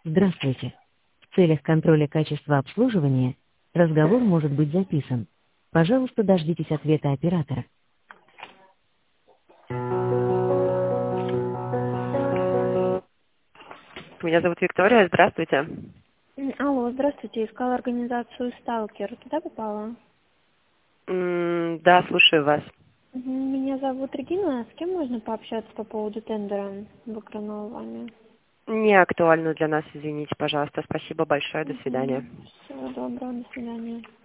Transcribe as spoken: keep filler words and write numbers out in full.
Здравствуйте. В целях контроля качества обслуживания разговор может быть записан. Пожалуйста, дождитесь ответа оператора. Меня зовут Виктория, здравствуйте. М, Алло, здравствуйте. Искала организацию «Сталкер». Туда попала? М, Да, слушаю вас. Мгм, Меня зовут Регина. С кем можно пообщаться по поводу тендера в экранование? Не актуально для нас, извините, пожалуйста. Спасибо большое, до свидания. Всего доброго, до свидания.